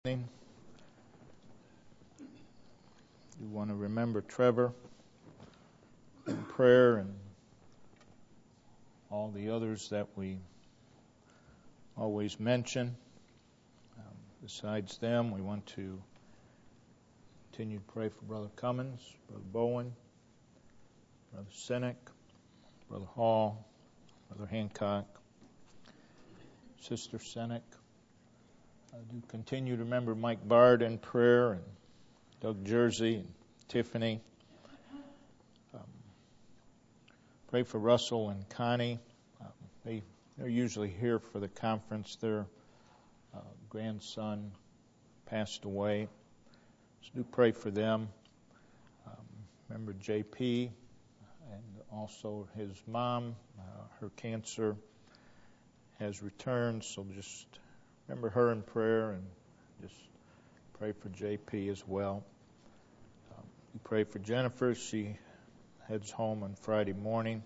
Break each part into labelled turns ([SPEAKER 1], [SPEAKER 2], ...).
[SPEAKER 1] You want to remember Trevor in prayer and all the others that we always mention. Besides them, we want to continue to pray for Brother Cummins, Brother Bowen, Brother Sinek, Brother Hall, Brother Hancock, Sister Sinek. I do continue to remember Mike Bard in prayer, and Doug Jersey and Tiffany. Pray for Russell and Connie. They're usually here for the conference. Their grandson passed away. So do pray for them. Remember JP and also his mom. Her cancer has returned, so just remember her in prayer and just pray for JP as well. We pray for Jennifer. She heads home on Friday morning.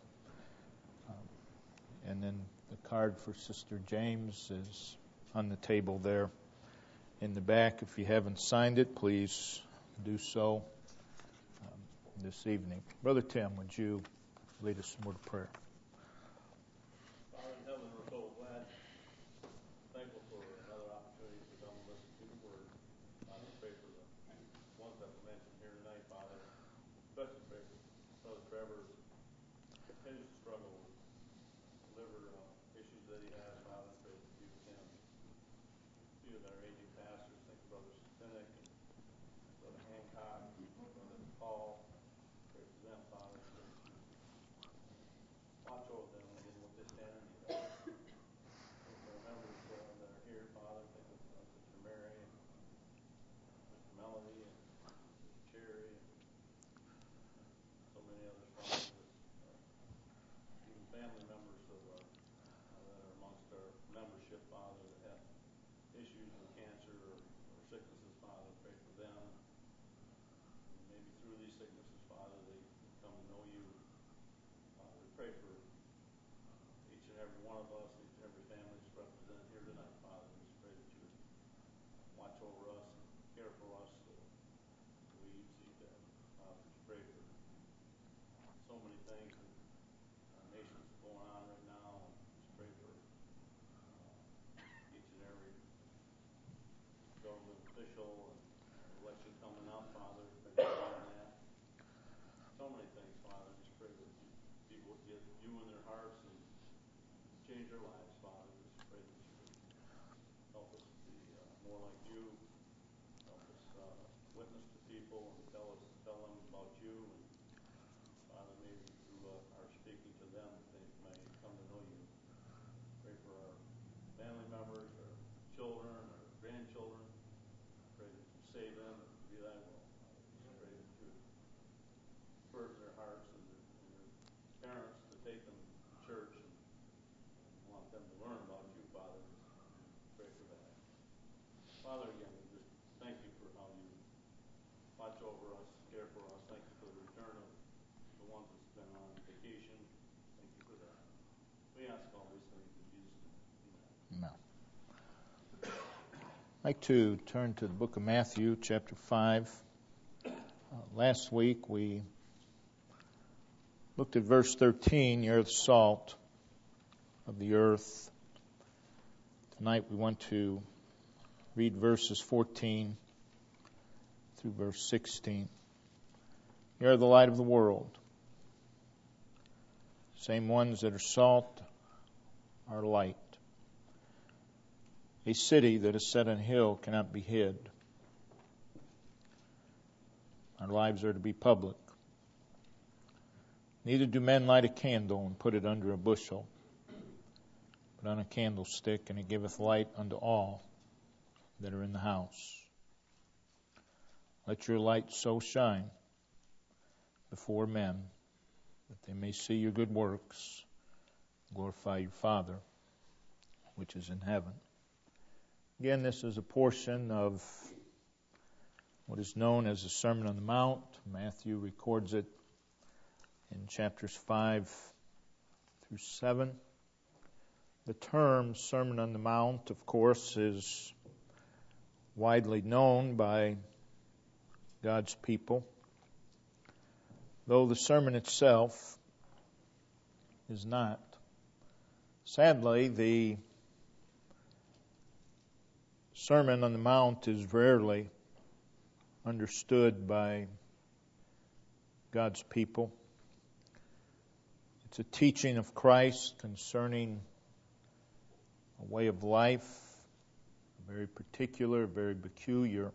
[SPEAKER 1] And then the card for Sister James is on the table there in the back. If you haven't signed it, please do so this evening. Brother Tim, would you lead us in a word of prayer?
[SPEAKER 2] Father in heaven, we're so glad, thankful for another opportunity to come and listen to the Word. Father, pray for the ones that were mentioned here tonight, Father. Especially pray for Brother Trevor's continues to struggle with liver issues that he has, Father. Pray that you can be with our aging pastors. Thank you, Brother Sinek and Brother Hancock, Brother Paul. Pray for them, Father. Pray that you watch over them and what they stand in need of. Pray for our members that are here, Father. Think of Sister Mary and Mr. Melody and Sister Cherry and so many others, Father. Even family members of our, that are amongst our membership, Father, that have issues with cancer or sicknesses, Father. Pray for them. And maybe through these sicknesses, Father, they come to know you. Father, we pray for each and every one of us, each and every family that's represented here tonight, Father. We just pray that you would watch over us and care for us so we see that. Father, we pray for so many things that our nation's going on right now. And just pray for each and every government official and election coming up, Father. Pray for that. So many things, Father. Just pray that people would get you in their hearts and change their lives, Father. Just pray that you would help us to be more like you. Help us witness to people and tell them about you. And Father, maybe through our speaking to them, that they may come to know you. Pray for our family members, our children, our grandchildren. Pray that you save them and be thy will. Just pray that you burden their hearts and their parents to take them to church and want them to learn about you, Father. Just pray for that. Father, again, we just thank you for how you watch over us, care for us. Thank you for the return of the ones that's been on vacation. Thank you for that. We ask all these things in Jesus' name. Amen.
[SPEAKER 1] I'd like to turn to the book of Matthew, chapter 5. Last week we looked at verse 13, you're the salt of the earth. Tonight we want to read verses 14 through verse 16. You are the light of the world. Same ones that are salt are light. A city that is set on a hill cannot be hid. Our lives are to be public. Neither do men light a candle and put it under a bushel, but on a candlestick, and it giveth light unto all that are in the house. Let your light so shine before men that they may see your good works, glorify your Father which is in heaven. Again, this is a portion of what is known as the Sermon on the Mount. Matthew records it in chapters 5 through 7. The term Sermon on the Mount, of course, is widely known by God's people, though the sermon itself is not. Sadly, the Sermon on the Mount is rarely understood by God's people. It's a teaching of Christ concerning a way of life, a very particular, very peculiar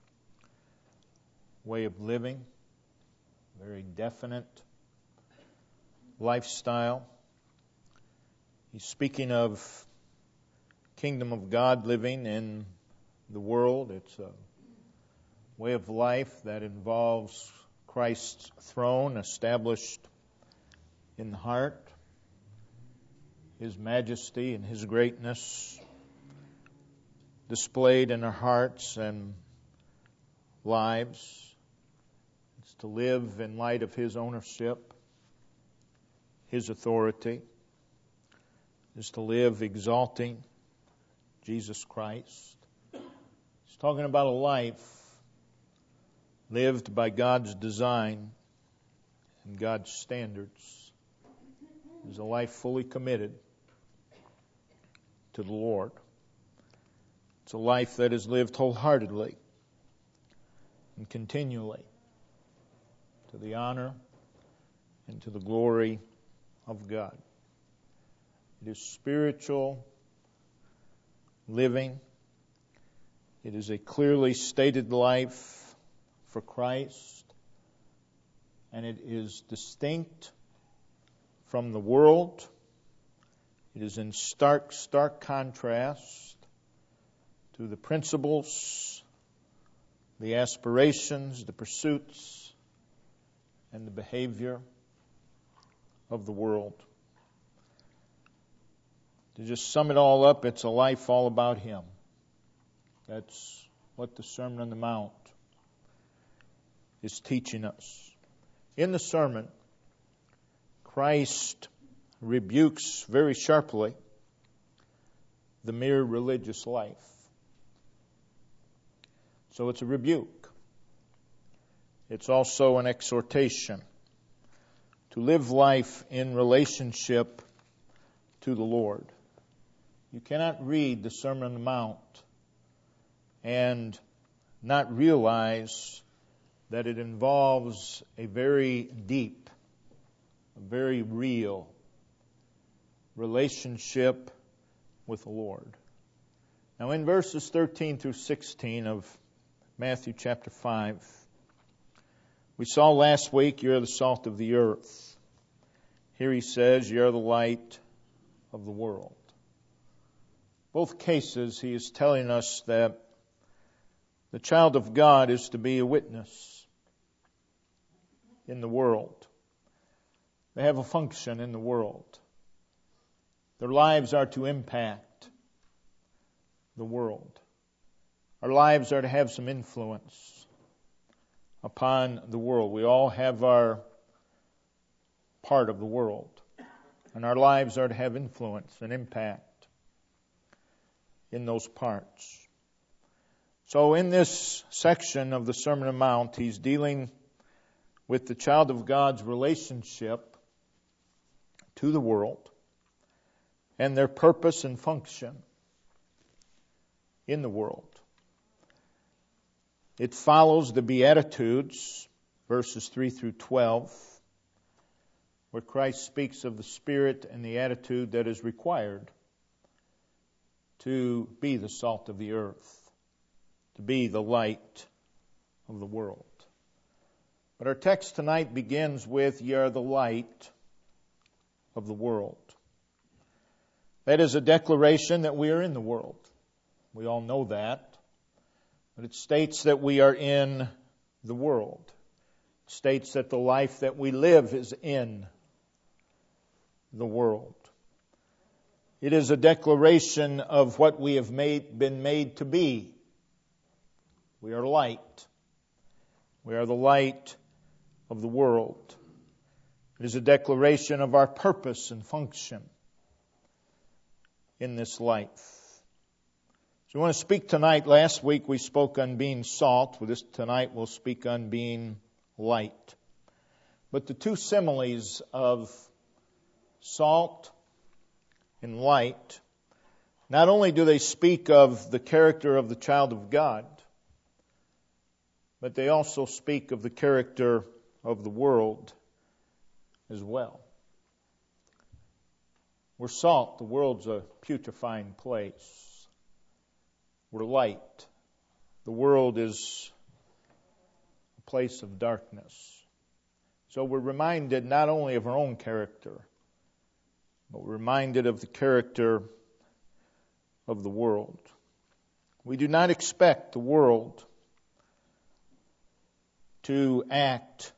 [SPEAKER 1] way of living, very definite lifestyle. He's speaking of kingdom of God living in the world. It's a way of life that involves Christ's throne established in the heart, His majesty and His greatness displayed in our hearts and lives. It's to live in light of His ownership, His authority. It's to live exalting Jesus Christ. He's talking about a life lived by God's design and God's standards. It's a life fully committed to the Lord. It's a life that is lived wholeheartedly and continually to the honor and to the glory of God. It is spiritual living. It is a clearly stated life for Christ, and it is distinct from the world. It is in stark contrast to the principles, the aspirations, the pursuits, and the behavior of the world. To just sum it all up, it's a life all about Him. That's what the Sermon on the Mount is teaching us. In the sermon, Christ rebukes very sharply the mere religious life. So it's a rebuke. It's also an exhortation to live life in relationship to the Lord. You cannot read the Sermon on the Mount and not realize that it involves a very deep, a very real relationship with the Lord. Now in verses 13 through 16 of Matthew chapter 5, we saw last week, you're the salt of the earth. Here he says, you're the light of the world. Both cases, he is telling us that the child of God is to be a witness in the world. They have a function in the world. Their lives are to impact the world. Our lives are to have some influence upon the world. We all have our part of the world, and our lives are to have influence and impact in those parts. So in this section of the Sermon on the Mount, he's dealing with the child of God's relationship to the world and their purpose and function in the world. It follows the Beatitudes, verses 3 through 12, where Christ speaks of the spirit and the attitude that is required to be the salt of the earth, to be the light of the world. But our text tonight begins with, "Ye are the light of the world." That is a declaration that we are in the world. We all know that. But it states that we are in the world. It states that the life that we live is in the world. It is a declaration of what we have been made to be. We are light. We are the light of the world. It is a declaration of our purpose and function in this life. So we want to speak tonight. Last week we spoke on being salt. With this tonight we'll speak on being light. But the two similes of salt and light, not only do they speak of the character of the child of God, but they also speak of the character of the world as well. We're salt. The world's a putrefying place. We're light. The world is a place of darkness. So we're reminded not only of our own character, but we're reminded of the character of the world. We do not expect the world to act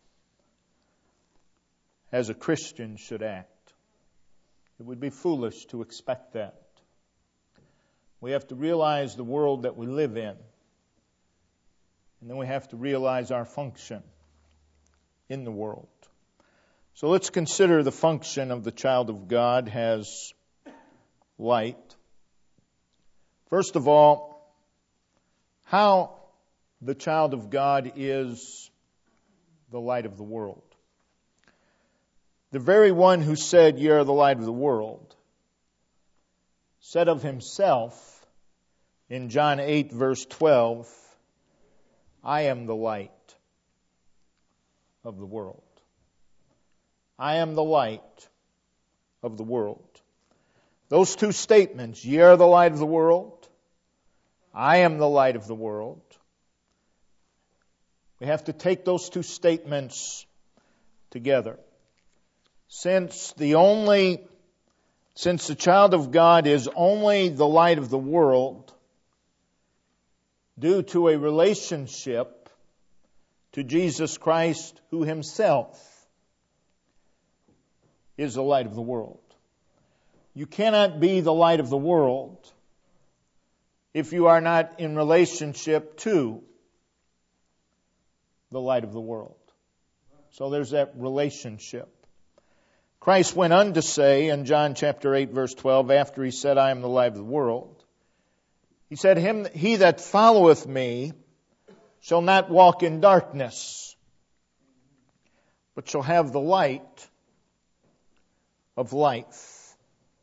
[SPEAKER 1] as a Christian should act. It would be foolish to expect that. We have to realize the world that we live in. And then we have to realize our function in the world. So let's consider the function of the child of God as light. First of all, how the child of God is the light of the world. The very one who said, "Ye are the light of the world," said of himself in John 8, verse 12, "I am the light of the world." I am the light of the world. Those two statements, "Ye are the light of the world," "I am the light of the world," we have to take those two statements together. Since the child of God is only the light of the world due to a relationship to Jesus Christ, who himself is the light of the world. You cannot be the light of the world if you are not in relationship to the light of the world. So there's that relationship. Christ went on to say in John chapter 8, verse 12, after he said, "I am the light of the world," he said, "He that followeth me shall not walk in darkness, but shall have the light of life."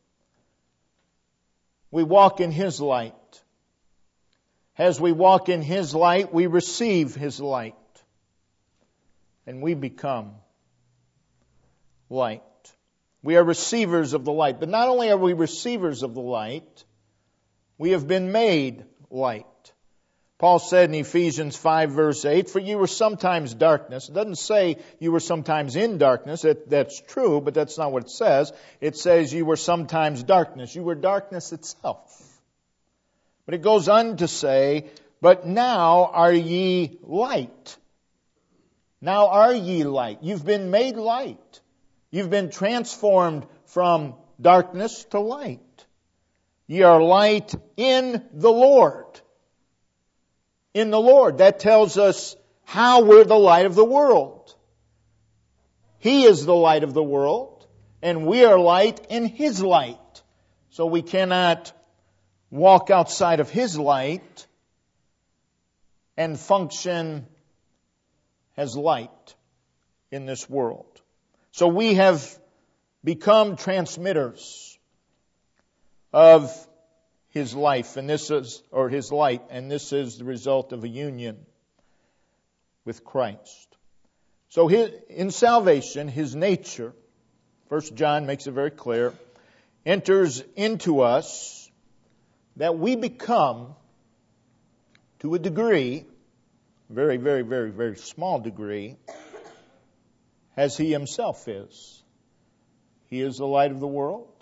[SPEAKER 1] We walk in his light. As we walk in his light, we receive his light, and we become light. We are receivers of the light. But not only are we receivers of the light, we have been made light. Paul said in Ephesians 5, verse 8, "For you were sometimes darkness." It doesn't say you were sometimes in darkness. That's true, but that's not what it says. It says you were sometimes darkness. You were darkness itself. But it goes on to say, "But now are ye light." Now are ye light. You've been made light. You've been transformed from darkness to light. Ye are light in the Lord. In the Lord. That tells us how we're the light of the world. He is the light of the world, and we are light in his light. So we cannot walk outside of his light and function as light in this world. So we have become transmitters of his life, and this is, or his light, and this is the result of a union with Christ. So in salvation, his nature, 1 John makes it very clear, enters into us that we become, to a degree, very, very, very, very small degree, as he himself is. He is the light of the world.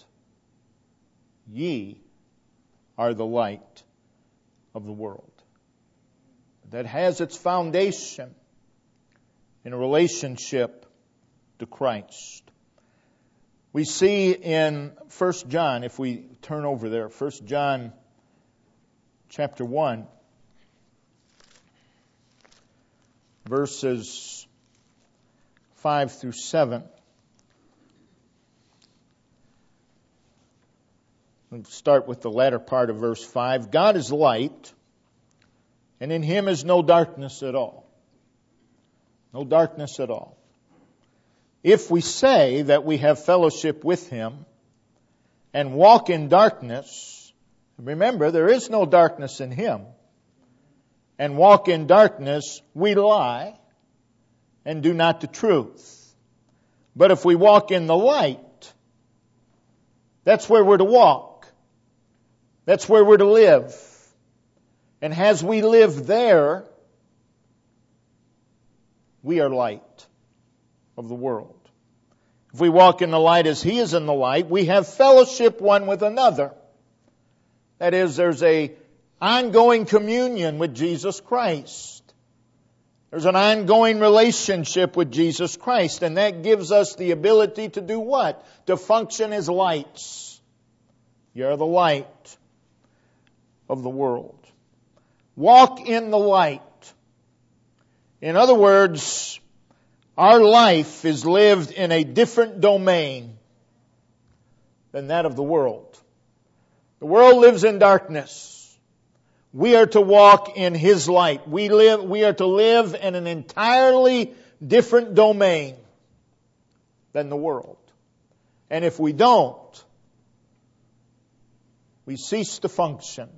[SPEAKER 1] Ye are the light of the world. That has its foundation in a relationship to Christ. We see in 1 John, if we turn over there, 1 John chapter 1, verses 5 through 7. Let's start with the latter part of verse 5. God is light, and in Him is no darkness at all. No darkness at all. If we say that we have fellowship with Him and walk in darkness, remember, there is no darkness in Him, and walk in darkness, we lie and do not the truth. But if we walk in the light, that's where we're to walk. That's where we're to live. And as we live there, we are light of the world. If we walk in the light as He is in the light, we have fellowship one with another. That is, there's an ongoing communion with Jesus Christ. There's an ongoing relationship with Jesus Christ, and that gives us the ability to do what? To function as lights. You're the light of the world. Walk in the light. In other words, our life is lived in a different domain than that of the world. The world lives in darkness. We are to walk in His light. We are to live in an entirely different domain than the world. And if we don't, we cease to function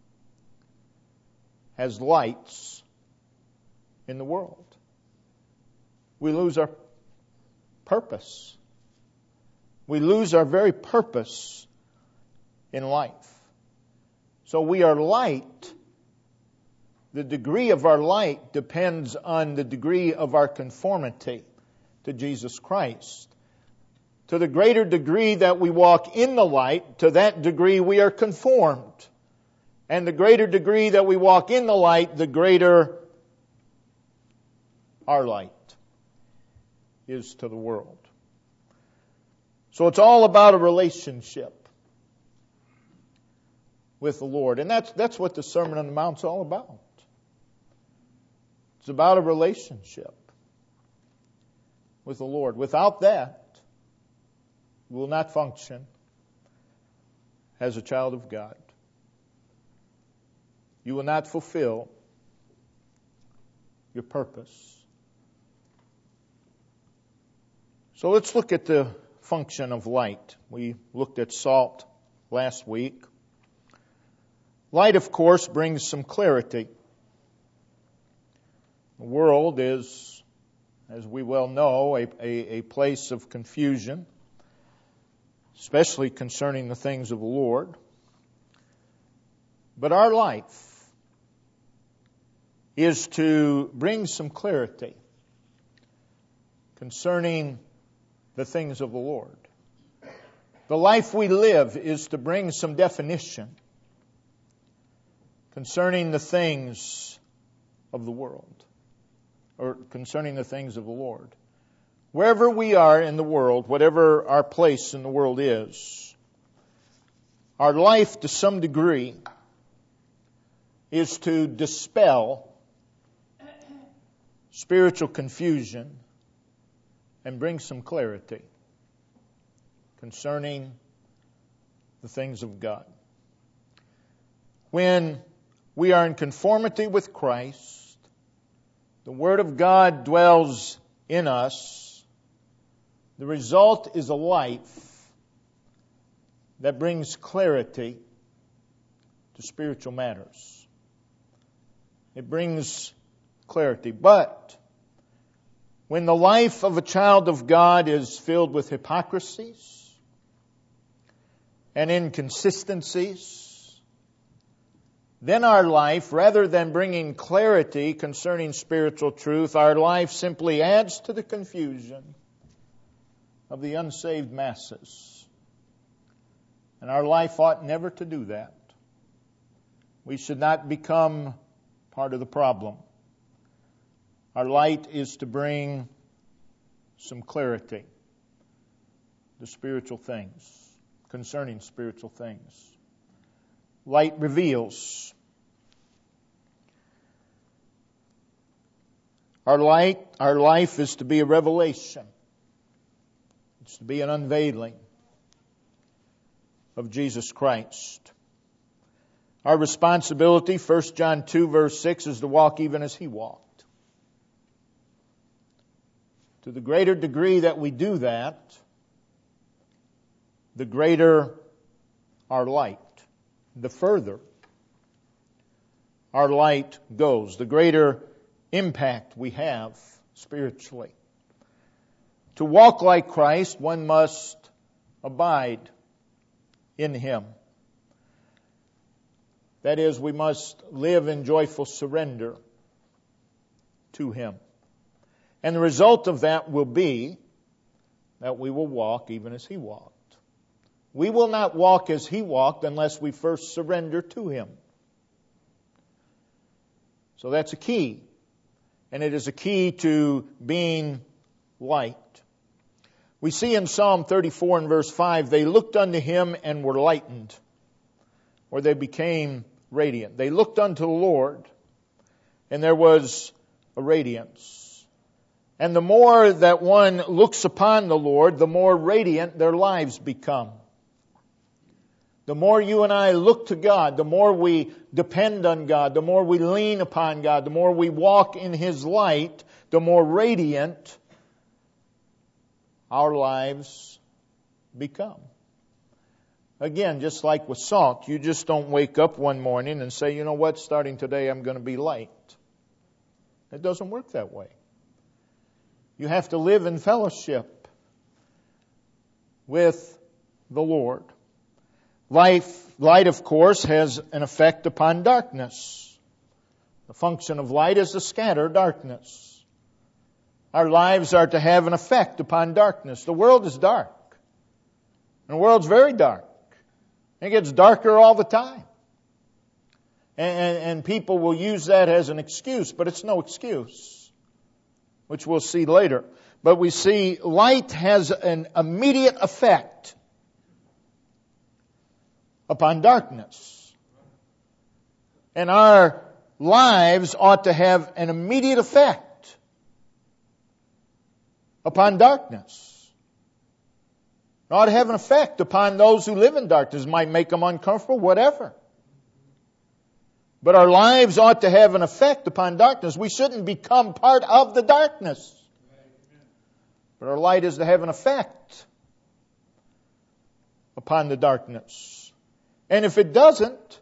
[SPEAKER 1] as lights in the world. We lose our purpose. We lose our very purpose in life. So we are light. The degree of our light depends on the degree of our conformity to Jesus Christ. To the greater degree that we walk in the light, to that degree we are conformed. And the greater degree that we walk in the light, the greater our light is to the world. So it's all about a relationship with the Lord. And that's what the Sermon on the Mount's all about. It's about a relationship with the Lord. Without that, we will not function as a child of God. You will not fulfill your purpose. So let's look at the function of light. We looked at salt last week. Light, of course, brings some clarity. The world is, as we well know, a place of confusion, especially concerning the things of the Lord. But our life is to bring some clarity concerning the things of the Lord. The life we live is to bring some definition concerning the things of the world, or concerning the things of the Lord. Wherever we are in the world, whatever our place in the world is, our life to some degree is to dispel spiritual confusion and bring some clarity concerning the things of God. When we are in conformity with Christ, the Word of God dwells in us, the result is a life that brings clarity to spiritual matters. It brings clarity. But when the life of a child of God is filled with hypocrisies and inconsistencies, then our life, rather than bringing clarity concerning spiritual truth, our life simply adds to the confusion of the unsaved masses. And our life ought never to do that. We should not become part of the problem. Our light is to bring some clarity to spiritual things, concerning spiritual things. Light reveals. Our life is to be a revelation. It's to be an unveiling. of Jesus Christ. Our responsibility, 1 John 2 verse 6, is to walk even as He walked. To the greater degree that we do that, the greater our light. The further our light goes, the greater impact we have spiritually. To walk like Christ, one must abide in Him. That is, we must live in joyful surrender to Him. And the result of that will be that we will walk even as He walked. We will not walk as He walked unless we first surrender to Him. So that's a key. And it is a key to being light. We see in Psalm 34 and verse 5, they looked unto Him and were lightened, or they became radiant. They looked unto the Lord, and there was a radiance. And the more that one looks upon the Lord, the more radiant their lives become. The more you and I look to God, the more we depend on God, the more we lean upon God, the more we walk in His light, the more radiant our lives become. Again, just like with salt, you just don't wake up one morning and say, you know what, starting today I'm going to be light. It doesn't work that way. You have to live in fellowship with the Lord. Light, of course, has an effect upon darkness. The function of light is to scatter darkness. Our lives are to have an effect upon darkness. The world is dark. And the world's very dark. It gets darker all the time. And people will use that as an excuse, but it's no excuse, which we'll see later. But we see light has an immediate effect upon darkness. And our lives ought to have an immediate effect upon darkness. It ought to have an effect upon those who live in darkness. It might make them uncomfortable, whatever. But our lives ought to have an effect upon darkness. We shouldn't become part of the darkness. But our light is to have an effect upon the darkness. And if it doesn't,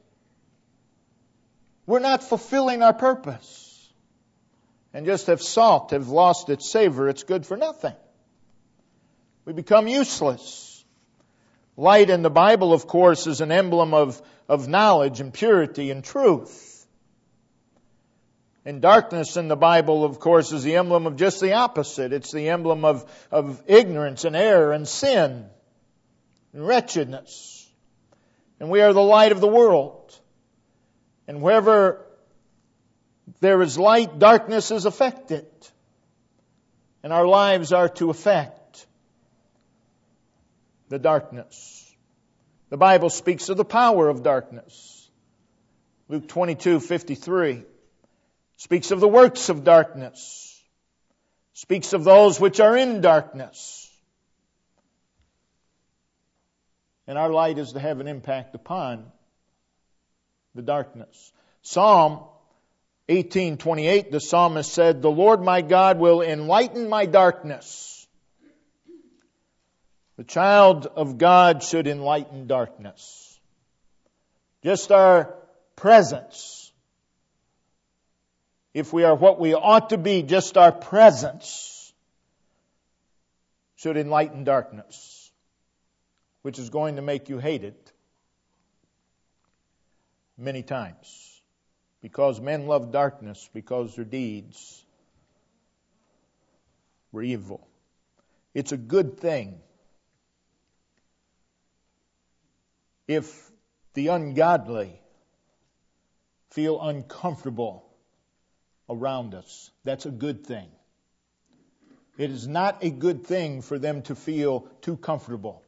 [SPEAKER 1] we're not fulfilling our purpose. And just if salt has lost its savor, it's good for nothing. We become useless. Light in the Bible, of course, is an emblem of knowledge and purity and truth. And darkness in the Bible, of course, is the emblem of just the opposite. It's the emblem of ignorance and error and sin and wretchedness. And we are the light of the world. And wherever there is light, darkness is affected. And our lives are to affect the darkness. The Bible speaks of the power of darkness. Luke 22:53 speaks of the works of darkness. Speaks of those which are in darkness. And our light is to have an impact upon the darkness. Psalm 18:28, the psalmist said, "The Lord my God will enlighten my darkness." The child of God should enlighten darkness. Just our presence, if we are what we ought to be, just our presence should enlighten darkness, which is going to make you hate it many times. Because men love darkness, because their deeds were evil. It's a good thing if the ungodly feel uncomfortable around us. That's a good thing. It is not a good thing for them to feel too comfortable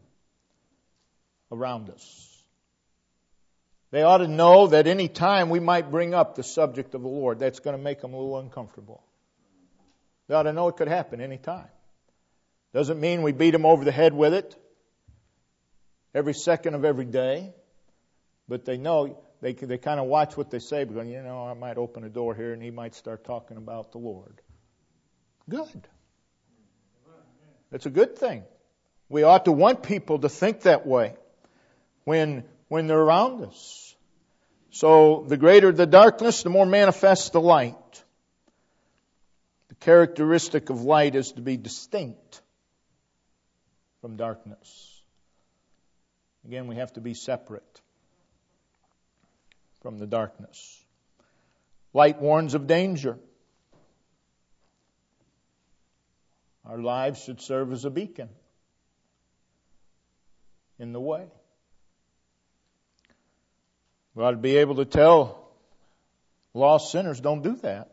[SPEAKER 1] around us. They ought to know that any time we might bring up the subject of the Lord, that's going to make them a little uncomfortable. They ought to know it could happen any time. Doesn't mean we beat them over the head with it every second of every day, but they know, they kind of watch what they say, because, I might open a door here and he might start talking about the Lord. Good. It's a good thing. We ought to want people to think that way when they're around us. So the greater the darkness, the more manifest the light. The characteristic of light is to be distinct from darkness. Again, we have to be separate from the darkness. Light warns of danger. Our lives should serve as a beacon in the way. We ought to be able to tell lost sinners, don't do that.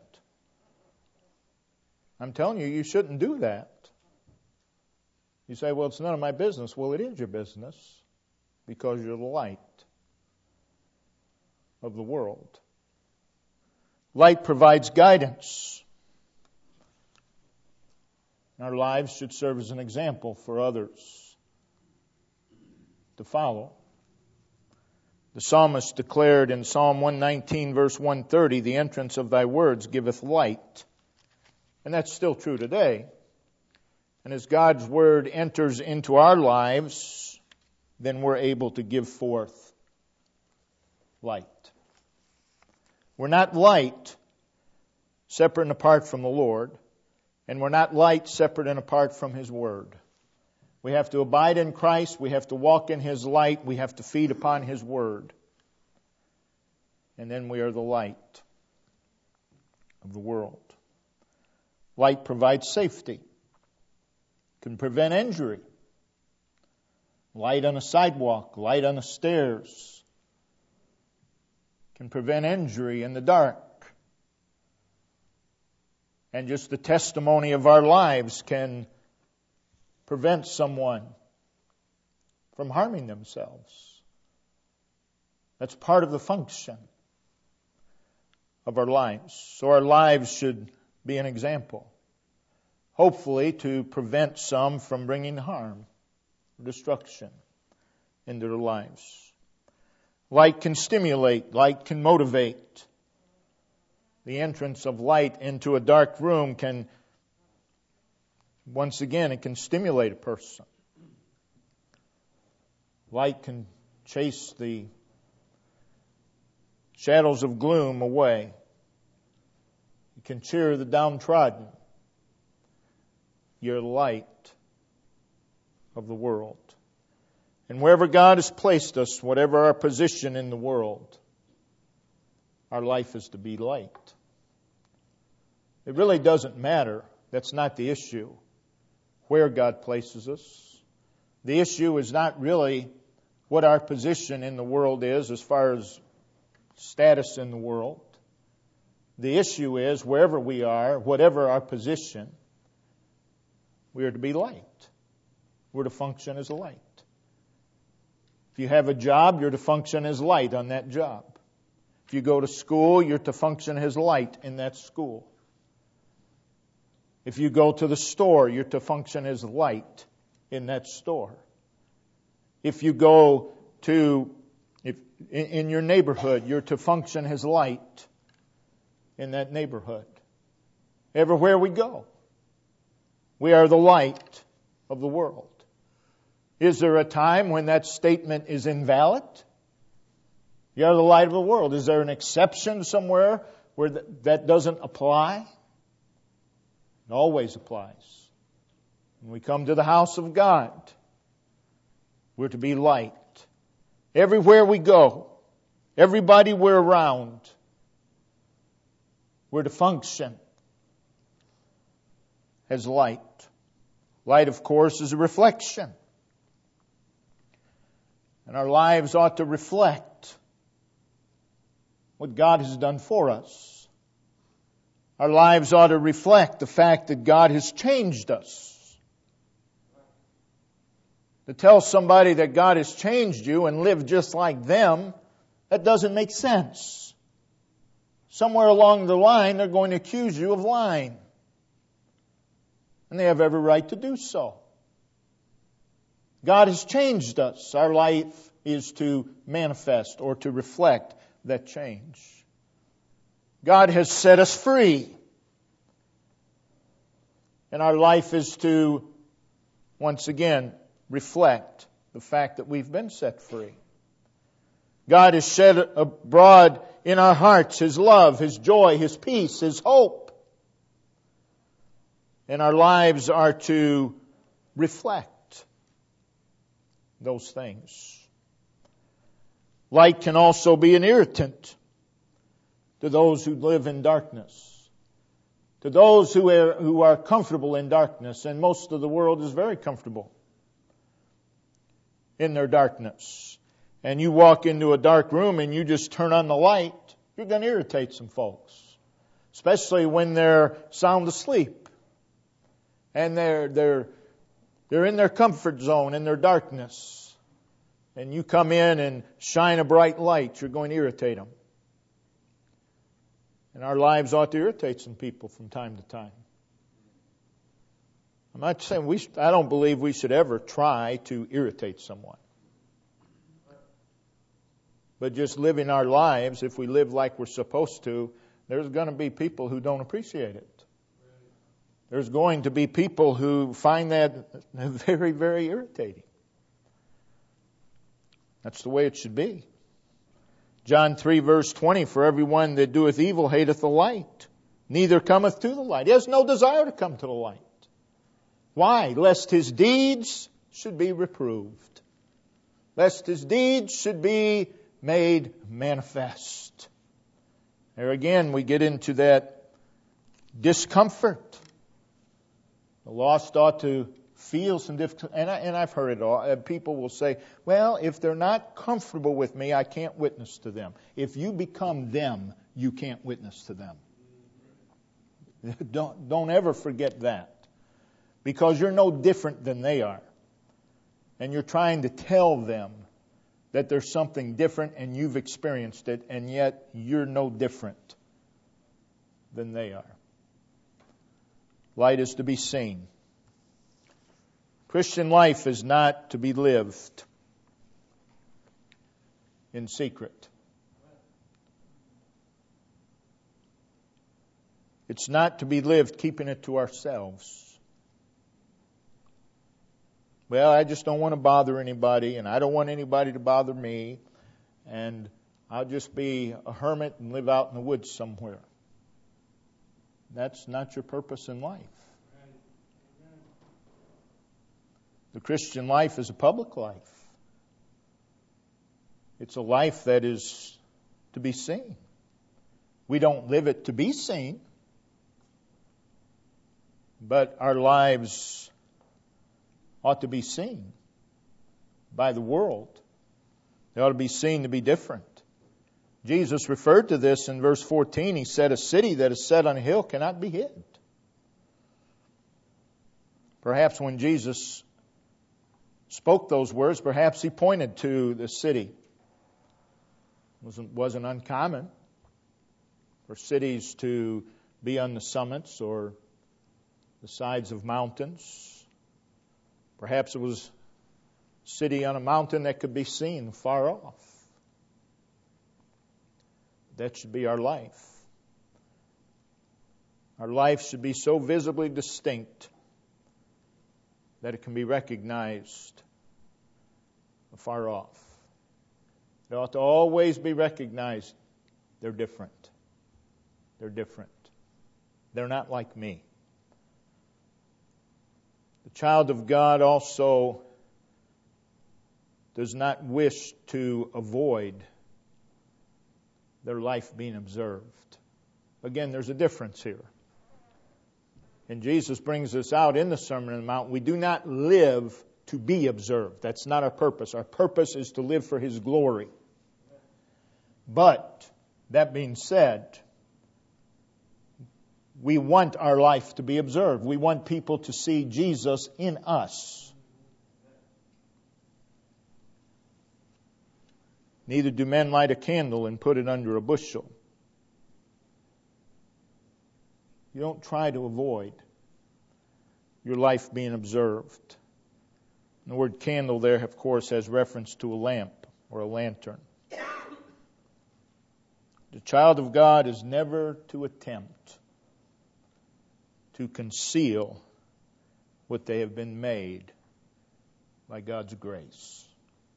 [SPEAKER 1] I'm telling you, you shouldn't do that. You say, well, it's none of my business. Well, it is your business, because you're the light of the world. Light provides guidance. Our lives should serve as an example for others to follow. The psalmist declared in Psalm 119, verse 130, the entrance of thy words giveth light. And that's still true today. And as God's word enters into our lives, then we're able to give forth light. We're not light separate and apart from the Lord, and we're not light separate and apart from His word. We have to abide in Christ, we have to walk in His light, we have to feed upon His word. And then we are the light of the world. Light provides safety, can prevent injury. Light on a sidewalk, light on the stairs can prevent injury in the dark. And just the testimony of our lives can prevent someone from harming themselves. That's part of the function of our lives. So our lives should be an example, hopefully to prevent some from bringing harm or destruction into their lives. Light can stimulate, light can motivate. The entrance of light into a dark room can, once again, it can stimulate a person. Light can chase the shadows of gloom away. It can cheer the downtrodden. You're the light of the world. And wherever God has placed us, whatever our position in the world, our life is to be light. It really doesn't matter. That's not the issue, where God places us. The issue is not really what our position in the world is as far as status in the world. The issue is, wherever we are, whatever our position, we are to be light. We're to function as a light. If you have a job, you're to function as light on that job. If you go to school, you're to function as light in that school. If you go to the store, you're to function as light in that store. If you go to, in your neighborhood, you're to function as light in that neighborhood. Everywhere we go, we are the light of the world. Is there a time when that statement is invalid? You are the light of the world. Is there an exception somewhere where that doesn't apply? It always applies. When we come to the house of God, we're to be light. Everywhere we go, everybody we're around, we're to function as light. Light, of course, is a reflection. And our lives ought to reflect what God has done for us. Our lives ought to reflect the fact that God has changed us. To tell somebody that God has changed you and live just like them, that doesn't make sense. Somewhere along the line, they're going to accuse you of lying. And they have every right to do so. God has changed us. Our life is to manifest or to reflect that change. God has set us free. And our life is to, once again, reflect the fact that we've been set free. God has shed abroad in our hearts His love, His joy, His peace, His hope. And our lives are to reflect those things. Light can also be an irritant to those who live in darkness. To those who are comfortable in darkness, and most of the world is very comfortable in their darkness. And you walk into a dark room and you just turn on the light, you're going to irritate some folks. Especially when they're sound asleep. And they're in their comfort zone, in their darkness. And you come in and shine a bright light, you're going to irritate them. And our lives ought to irritate some people from time to time. I'm not saying I don't believe we should ever try to irritate someone. But just living our lives, if we live like we're supposed to, there's going to be people who don't appreciate it. There's going to be people who find that very, very irritating. That's the way it should be. John 3 verse 20, for everyone that doeth evil hateth the light, neither cometh to the light. He has no desire to come to the light. Why? Lest his deeds should be reproved. Lest his deeds should be made manifest. There again we get into that discomfort. The lost ought to feel some difficulty. And I've heard it all. People will say, well, if they're not comfortable with me, I can't witness to them. If you become them, you can't witness to them. Don't ever forget that. Because you're no different than they are. And you're trying to tell them that there's something different and you've experienced it, and yet you're no different than they are. Light is to be seen. Christian life is not to be lived in secret. It's not to be lived keeping it to ourselves. Well, I just don't want to bother anybody, and I don't want anybody to bother me, and I'll just be a hermit and live out in the woods somewhere. That's not your purpose in life. The Christian life is a public life. It's a life that is to be seen. We don't live it to be seen, but our lives ought to be seen by the world. They ought to be seen to be different. Jesus referred to this in verse 14. He said, a city that is set on a hill cannot be hid. Perhaps when Jesus spoke those words, perhaps he pointed to the city. It wasn't uncommon for cities to be on the summits or the sides of mountains. Perhaps it was a city on a mountain that could be seen far off. That should be our life. Our life should be so visibly distinct that it can be recognized afar off. It ought to always be recognized. They're different. They're different. They're not like me. The child of God also does not wish to avoid their life being observed. Again, there's a difference here. And Jesus brings this out in the Sermon on the Mount. We do not live to be observed. That's not our purpose. Our purpose is to live for His glory. But, that being said, we want our life to be observed. We want people to see Jesus in us. Neither do men light a candle and put it under a bushel. You don't try to avoid your life being observed. And the word candle there, of course, has reference to a lamp or a lantern. The child of God is never to attempt to conceal what they have been made by God's grace.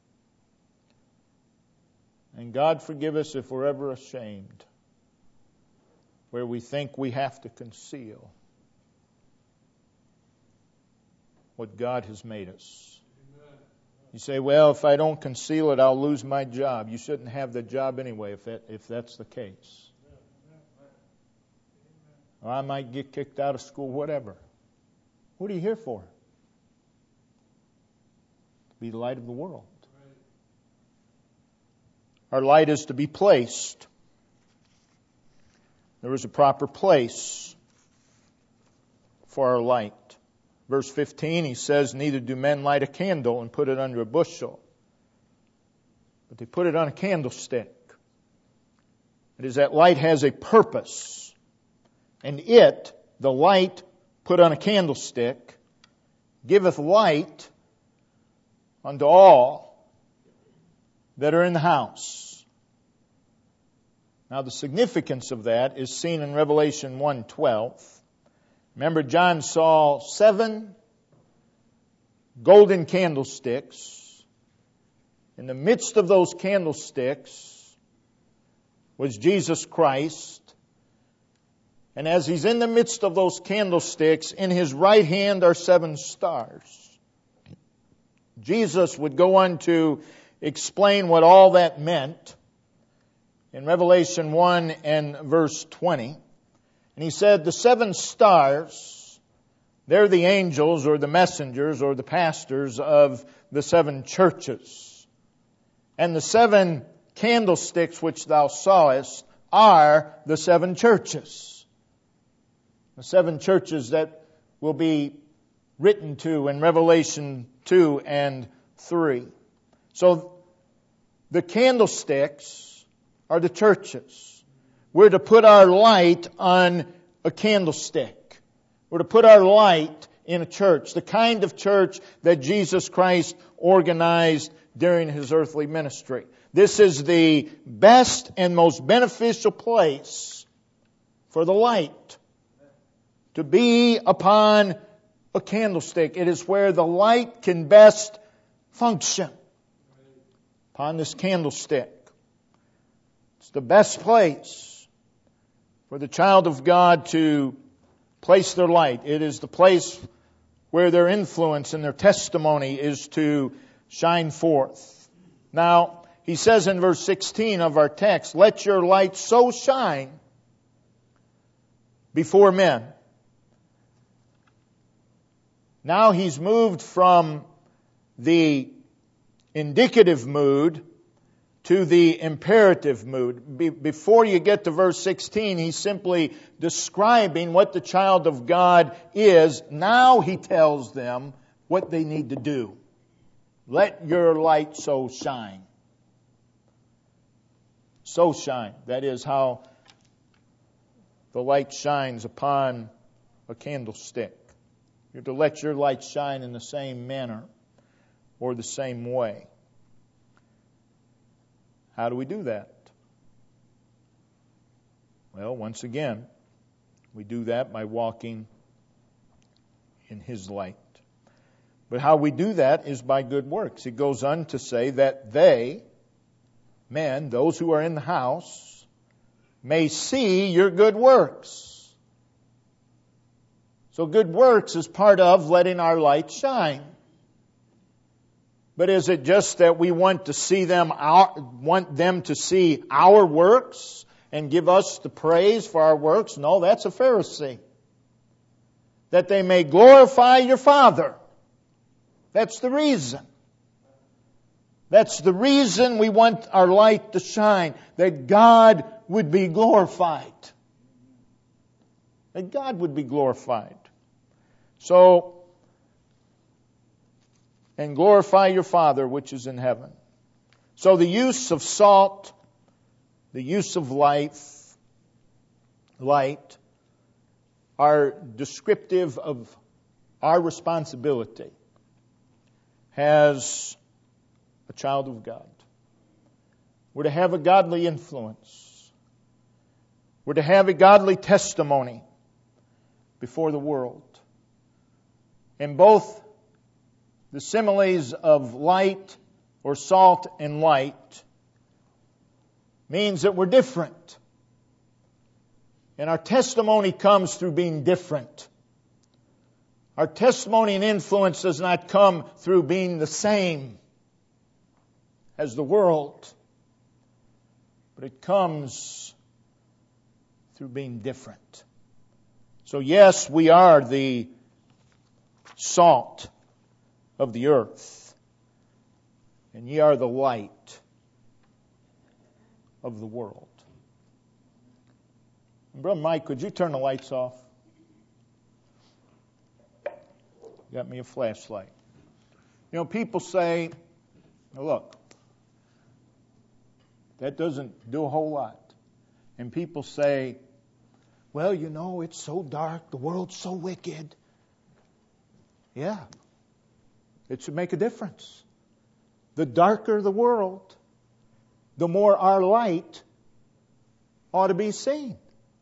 [SPEAKER 1] And God forgive us if we're ever ashamed, where we think we have to conceal what God has made us. You say, well, if I don't conceal it, I'll lose my job. You shouldn't have the job anyway if that's the case. Or I might get kicked out of school, whatever. What are you here for? To be the light of the world. Our light is to be placed. There is a proper place for our light. Verse 15, he says, neither do men light a candle and put it under a bushel, but they put it on a candlestick. It is that light has a purpose. And it, the light put on a candlestick, giveth light unto all that are in the house. Now the significance of that is seen in Revelation 1:12. Remember, John saw 7 golden candlesticks. In the midst of those candlesticks was Jesus Christ. And as He's in the midst of those candlesticks, in His right hand are 7 stars. Jesus would go on to explain what all that meant in Revelation 1 and verse 20. And He said, the 7 stars, they're the angels or the messengers or the pastors of the 7 churches. And the 7 candlesticks which thou sawest are the 7 churches. The 7 churches that will be written to in Revelation 2 and 3. So the candlesticks are the churches. We're to put our light on a candlestick. We're to put our light in a church, the kind of church that Jesus Christ organized during His earthly ministry. This is the best and most beneficial place for the light to be upon a candlestick. It is where the light can best function, upon this candlestick. It's the best place for the child of God to place their light. It is the place where their influence and their testimony is to shine forth. Now, he says in verse 16 of our text, let your light so shine before men. Now he's moved from the indicative mood to the imperative mood. Before you get to verse 16, he's simply describing what the child of God is. Now he tells them what they need to do. Let your light so shine. So shine. That is how the light shines upon a candlestick. You're to let your light shine in the same manner or the same way. How do we do that? Well, once again, we do that by walking in His light. But how we do that is by good works. It goes on to say that they, men, those who are in the house, may see your good works. So good works is part of letting our light shine. But is it just that we want to see them, want them to see our works and give us the praise for our works? No, that's a Pharisee. That they may glorify your Father. That's the reason. That's the reason we want our light to shine. That God would be glorified. That God would be glorified. So, and glorify your Father which is in heaven. So the use of salt, the use of light, are descriptive of our responsibility as a child of God. We're to have a godly influence. We're to have a godly testimony before the world. And both the similes of light or salt and light means that we're different. And our testimony comes through being different. Our testimony and influence does not come through being the same as the world, but it comes through being different. So yes, we are the salt of the earth, and ye are the light of the world. And Brother Mike, could you turn the lights off? Got me a flashlight. You know, people say, look, that doesn't do a whole lot. And people say, well, you know, it's so dark, the world's so wicked. Yeah, it should make a difference. The darker the world, the more our light ought to be seen.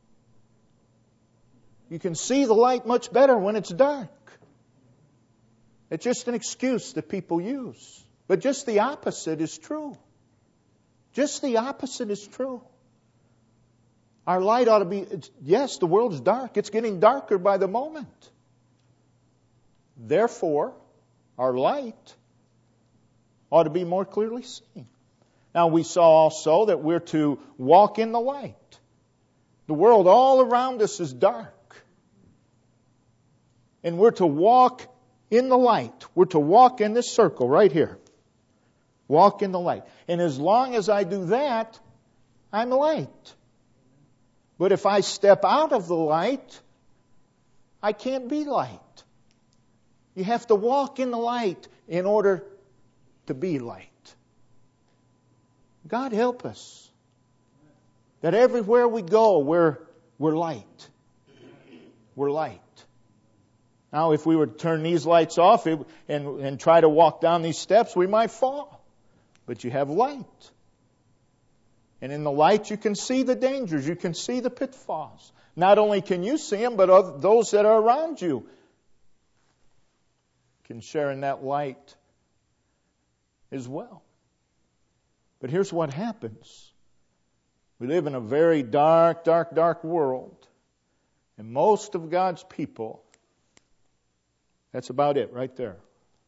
[SPEAKER 1] You can see the light much better when it's dark. It's just an excuse that people use. But just the opposite is true. Just the opposite is true. Our light ought to be, yes, the world's dark. It's getting darker by the moment. Therefore, our light ought to be more clearly seen. Now, we saw also that we're to walk in the light. The world all around us is dark. And we're to walk in the light. We're to walk in this circle right here. Walk in the light. And as long as I do that, I'm light. But if I step out of the light, I can't be light. You have to walk in the light in order to be light. God help us. That everywhere we go, we're light. We're light. Now, if we were to turn these lights off and try to walk down these steps, we might fall. But you have light. And in the light, you can see the dangers. You can see the pitfalls. Not only can you see them, but those that are around you can share in that light as well. But here's what happens. We live in a very dark, dark, dark world. And most of God's people, that's about it right there.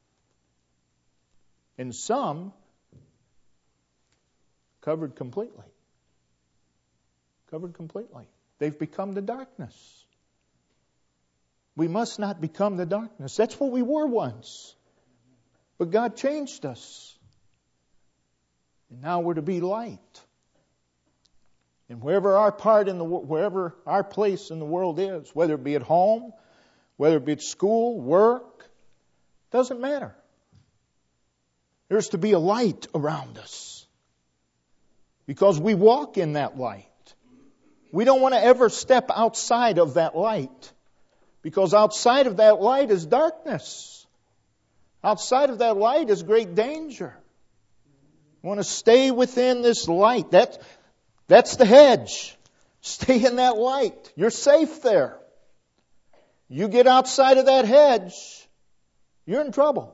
[SPEAKER 1] And some covered completely. Covered completely. They've become the darkness. We must not become the darkness. That's what we were once. But God changed us. And now we're to be light. And wherever our place in the world is, whether it be at home, whether it be at school, work, doesn't matter. There's to be a light around us. Because we walk in that light. We don't want to ever step outside of that light. Because outside of that light is darkness. Outside of that light is great danger. We want to stay within this light. That's the hedge. Stay in that light. You're safe there. You get outside of that hedge, you're in trouble.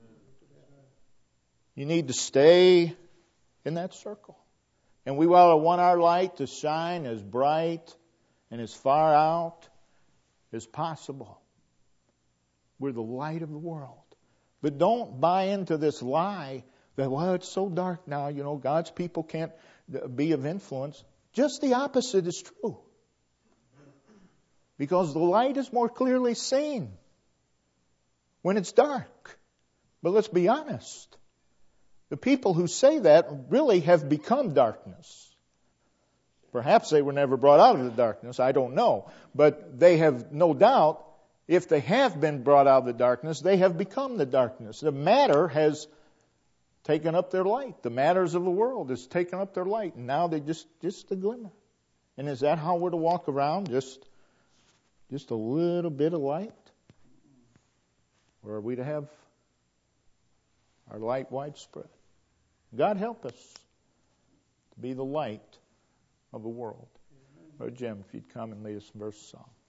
[SPEAKER 1] You need to stay in that circle. And we want our light to shine as bright and as far out as possible. We're the light of the world. But don't buy into this lie that, well, it's so dark now, God's people can't be of influence. Just the opposite is true. Because the light is more clearly seen when it's dark. But let's be honest. The people who say that really have become darkness. Perhaps they were never brought out of the darkness. I don't know. But they have no doubt, if they have been brought out of the darkness, they have become the darkness. The matter has taken up their light. The matters of the world has taken up their light. And now they just a glimmer. And is that how we're to walk around? Just a little bit of light? Or are we to have our light widespread. God help us to be the light of the world. Brother Jim, if you'd come and lead us in verse of song.